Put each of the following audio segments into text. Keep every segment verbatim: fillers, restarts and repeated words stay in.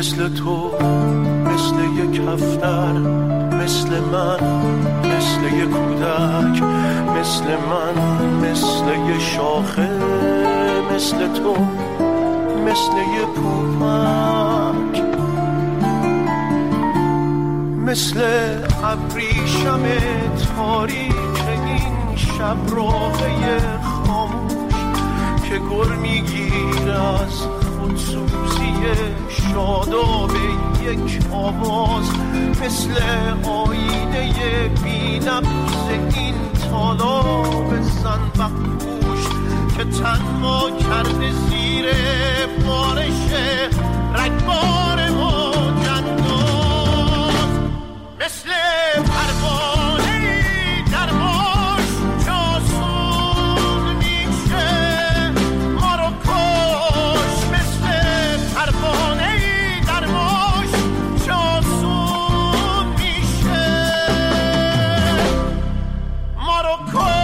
مثل تو، مثل یک هفتر، مثل من، مثل یک کودک، مثل من، مثل یک شاخه، مثل تو، مثل یک پوپک، مثل ابریشم تاریک این شب راهی خاموش که گر میگیر از خودسوزی شاداب یک آواز، مثل آینه بی‌نقص این طالاب زنبقپوش که تنها کرده زیر بارش رگبار موج انداز، مثل پروانه‌ای در باش جاسون میشه ما رو کش، مثل پروانه‌ای در باش جاسون میشه ما رو کش.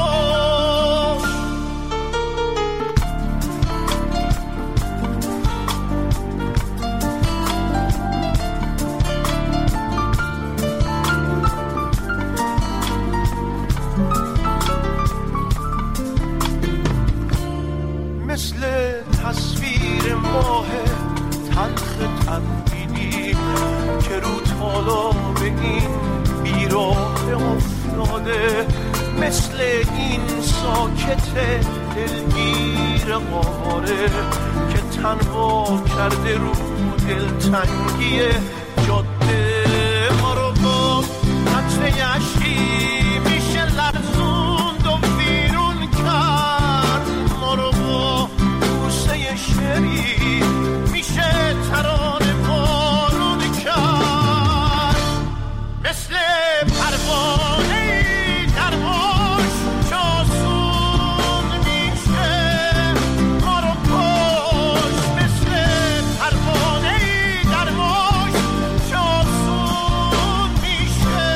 مثل تصویر ماه تلخ تنبیدی که رو تالاب این بیراه افتاده، مثل این ساکت دلگیر قاره که تنها کرده رو دلتنگی جاده، ما رو با قطره اشکی میشه لرزوند و بیرون کرد، ما رو با بوسه شری میشه ترانه بارون کرد، مثل پروانه‌ای در باش جاسون میشه ما رو کش، مثل پروانه‌ای در باش جاسون میشه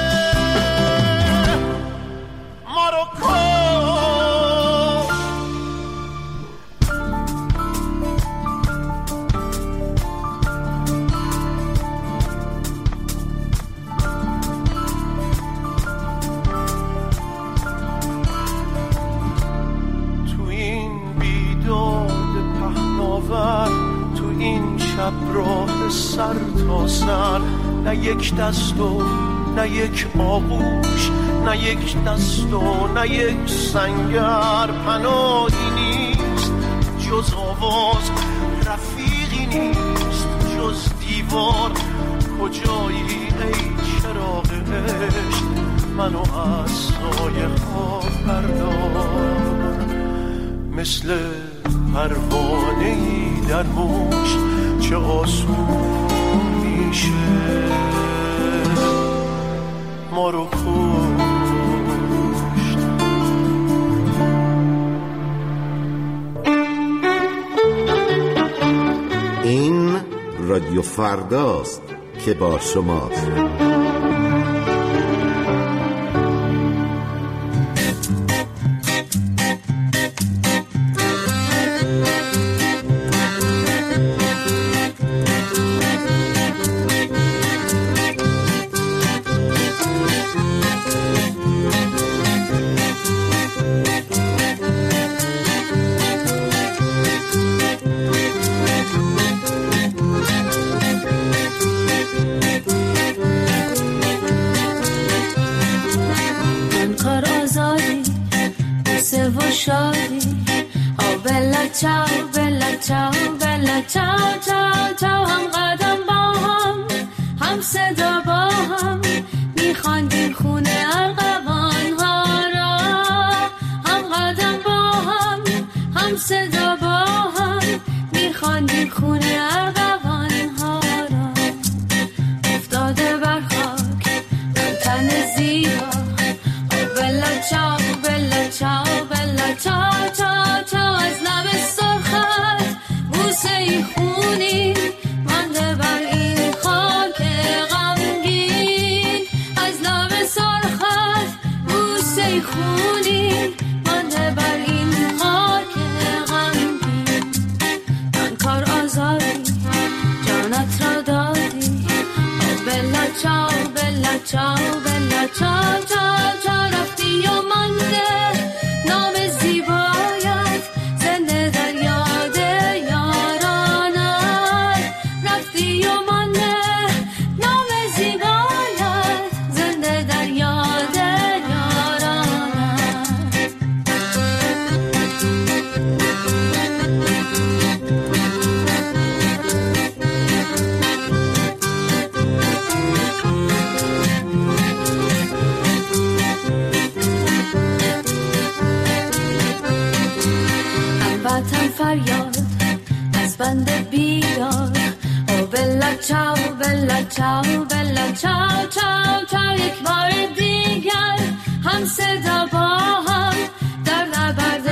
ما رو کش. تو این بیداد پهناور، تو این شب راه سر تا سر، نه یک دست و نه یک آغوش، نه یک دست و نه یک سنگر، پناهی نیست جز آواز، رفیقی نیست جز دیوار، کجایی ای چراغ عشق منو از سایه ها بردار، مثل پروانه‌ای در موش چه آسون میشه ما رو کشت. این رادیو فرداست که با شماست. Ciao bella ciao bella ciao ciao ciao هم قدم با هم هم صدا با هم میخواندیم خونه ارغوان ها را، هم قدم با هم هم صدا با هم میخواندیم خونه ارغوان ها را، افتاده بر خاک تن زیبا بلا ciao bella ciao bella ciao ciao ciao از لب سرخت بوسه ای خونی مانده بر این خاک غمگین، از لب سرخت بوسه ای خونی مانده بر این خاک غمگین، من کار آزادی وطن فریاد از بند بیدار. او بلا چاو بلا چاو بلا چاو چاو چاو یک بار دیگر هم صدا با هم در نبرد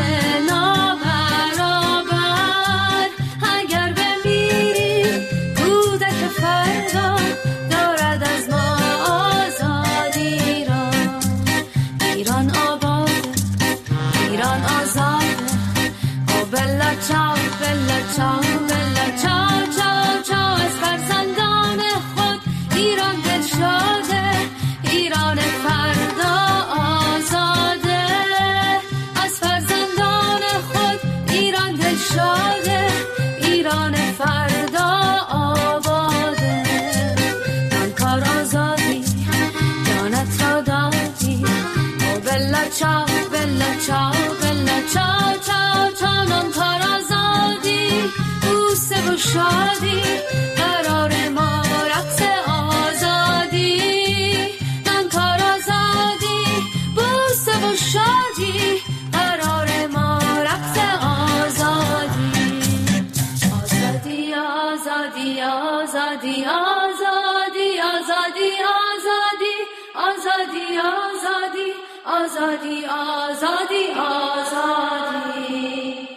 نابرابر. اگر بمیریم کودک فردا دارد از ما آزادی را. ایران آباد، ایران آزاد. او بلا چاو بلا چاو بلا چاو چاو چاو از فرزندان خود ایران دل شده. ایران فردا آزاده از فرزندان خود ایران دل شده. ایران فردا آباده. نانکار آزادی جانت را دادی. او بلا چاو بلا چاو بلا چاو چاو چاو نانکار آزادی بوسه و شادی قرار ما رقص آزادی. نانکار آزادی بوسه و شادی قرار ما رقص آزادی. آزادی آزادی آزادی آزادی آزادی آزادی آزادی آزادی آزادی آزادی آزادی.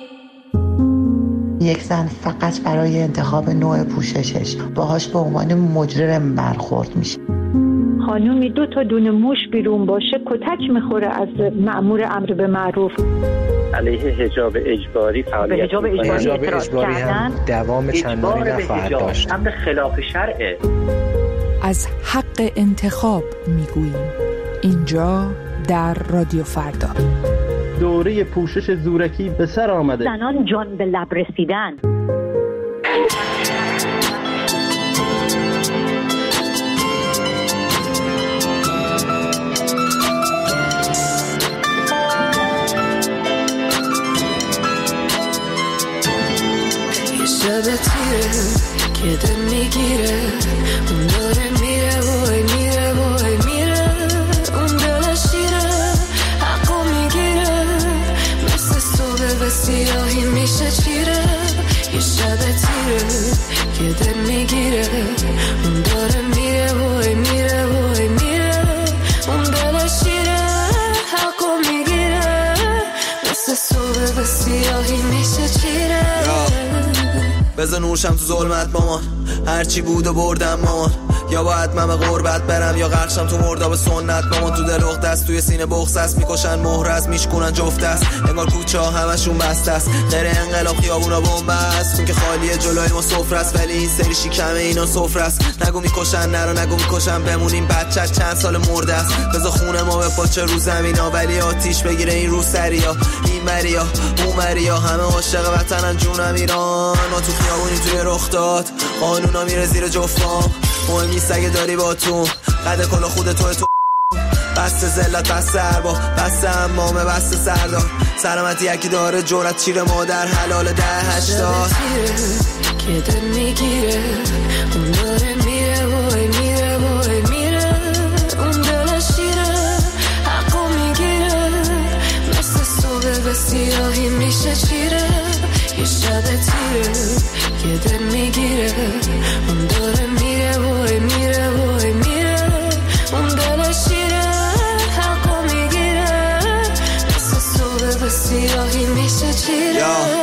یک زن فقط برای انتخاب نوع پوششش باهاش به عنوان مجرم برخورد میشه. خانومی دو تا دونه موش بیرون باشه کتک میخوره از مأمور امر به معروف. علیه حجاب اجباری فعالیت حجاب اجباری, حجاب اجباری هم دوام چندانی نخواهد داشت. امر خلاف شرعه. از حق انتخاب میگوییم اینجا در رادیو فردا. دوره پوشش زورکی به سر آمده. زنان جان به لب رسیدن. شب تیره که دل میگیره اون داره میره وای میره وای میره. اون دل شیره حقو میگیره مثل صبح به سیاهی میشه چیره. یه شب تیره که دل میگیره اون داره میره وای میره وای میره. اون دل شیره حقو میگیره مثل صبح به سیاهی میشه چیره. بزن نورشم تو ظلمت مامان، هرچی بود و بردم مامان. یا باید من به غربت برم یا غرقشم تو مرداب سنت مامان. تو دل اخت است توی سینه بغض است، میکشن مهر است میشکنن جفت است. انگار کوچه ها همشون بسته است، غیر انقلاب خیابونا بمب است. اون که خالیه جلوی ما سفره است ولی این سری شکمه اینا سفره است. نگو میکشن نرو نگو میکشن بمونیم بچه چند سال مرده است. بذار خونه ما به پاچه رو زمینا ولی آتیش بگیره این رو سریا. این مریا اون مریا همه عاشق وطنن جونم ایران. ما تو خیابونی توی رخ داد قانونا میره زیر جفام. مهم نیست اگه داری با تو قد کلا خود توی تو. بست زلت بست اربا بست امامه بست سردار. سلامتی یکی داره جورت چیره مادر حلال ده هشتاد. که دل میگیره اون داره میره وای میره وای میره. اون دل شیره حقو میگیره مثل صبح به سیاهی میشه چیره. یه شب تیره که دل میگیره اون داره میره وای میره وای میره. اون دل شیره حقو میگیره مثل صبح به سیاهی میشه چیره.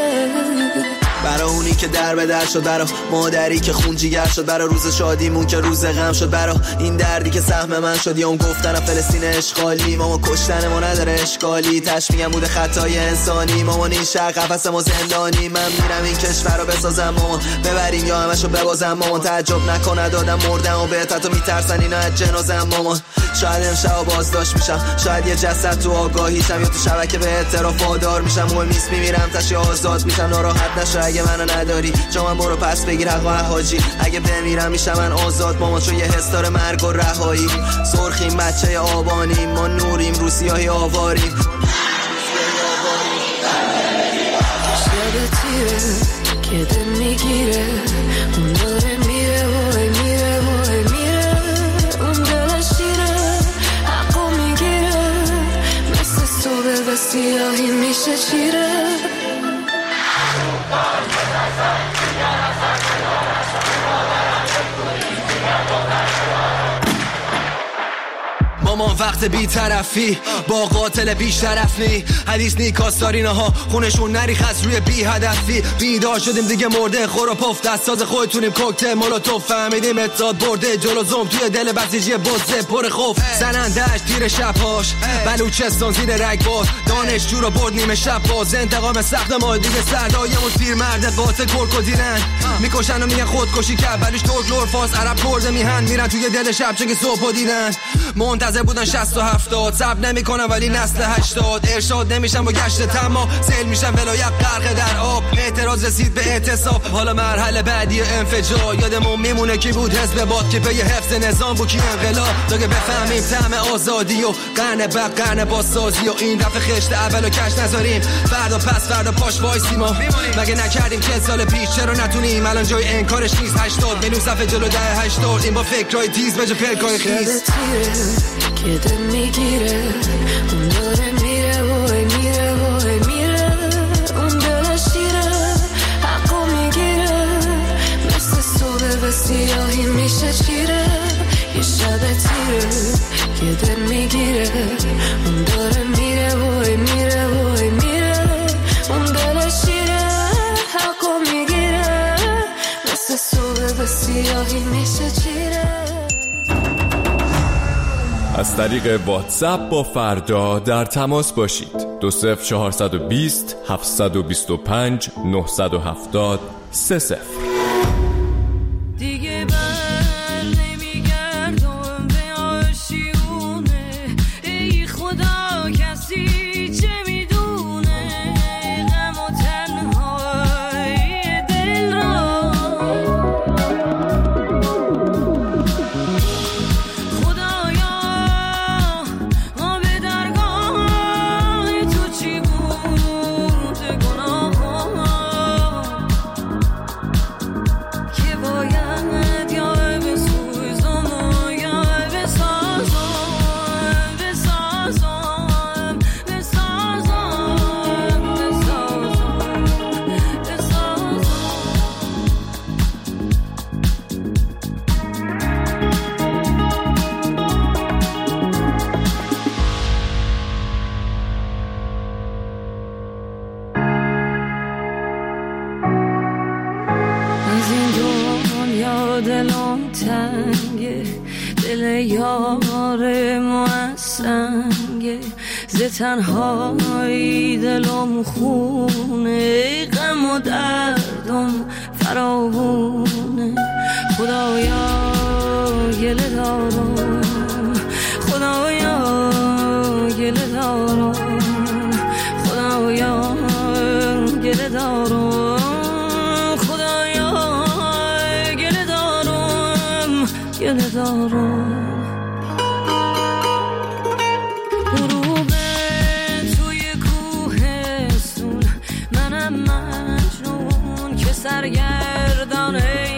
برا اونی که در به در شد، برا مادری که خون جیگر شد، برا روز شادیمون که روز غم شد، برا این دردی که سهم من شد. یا اون گفتن فلسطین اشغالی ماما کشتن ما نداره اشکالی. تش میگم بوده خطای انسانی مامان. این شهر قفس ما زندانی. من میرم این کشور رو بسازم مامان، ببریم یا همشو ببازم مامان. تعجب نکنه دادم مردم و بهت تو میترسن اینا از جنازم مامان. شاید امشب بازداشت میشم، شاید یه جسد تو آگاهیشم یا تو شبکه به اعتراف وادار میشم. مهم نیست میمیرم تشی آزاد میشم. ناراحت نشو اگه منو نداری جا من برو پس بگیر حق و حاجی. اگه بمیرم میشم من آزاد مامان، چون یه حس داره مرگ و رهایی. سرخیم بچه آبانیم ما نوریم رو سیاهی آواریم. شب تیره که دل میگیره اون داره میره وای میره وای میره. اون دل شیره حقو میگیره مثل صبح به سیاهی میشه چیره. الان وقت بی‌طرفی با قاتل بیشرف نی حدیث نی کاستارینه ها خونشون نریخ از روی بی هدفی بیدار شدیم دیگه مرده خور و پف دستاز خودتونیم کوکتل مولوتوف فهمیدیم اتحاد برده جلو زوم توی دل بسیجی بزه پر خوف زنندش تیر شبهاش بلوچستان زیر رگبار دانشجو رو برد نیمه شب باز انتقام سخت ما دیگه سردایمون پیر مرد قاتل کرکو دیرن میکشن و میگن خودکشی کرد بلوش ترک لور فاس عرب کرده میهن میرن توی دل شب چه که صبح دیدن منتظر بودن شصت و هفتاد صبر نمیکنن ولی نسل هشتاد ارشاد نمیشن با گشت تما سیل میشن ولایت غرق در آب اعتراض رسید به اعتصاب حالا مرحله بعدی انفجار یادمون میمونه کی بود حزب باد که پی حفظ نظام بود کی انقلاب تا که بفهمیم طعم آزادی و قرن بعد قرن بازسازی و این دفعه خشت اولو کش نذاریم فردا پس فردا پاش وایسیم ما مگه نکردیم چه سال پیش چرا نتونیم الان جای انکارش نیست هشتاد میلیون صفحه جلو ده هشتاد این با فکرای تیز به جا پلکای خیز که دل میگیره اون داره میره وای میره وای میره اون دل شیره حقو میگیره مثل صبح به سیاهی میشه چیره یه شب تیره که دل میگیره اون داره میره وای میره وای میره اون دل شیره حقو میگیره مثل صبح به سیاهی میشه چیره. از طریق واتساپ با فردا در تماس باشید. دو صفر چهارصد و بیست هفتصد و بیست و پنج نهصد و هفتاد سه صفر. دیگه بر نمیگردم به آشیونه ای خدا کسی چه میدونه غم و تنهای دل را دلم تنگه دل یار موسنگه ز تنهایی دلم خونه غم و دردم فراوونه خدایا گله دارم خدایا گله دارم خدایا گله دارم گله دارم غروب توی کوهستون منم مجنون که سرگردان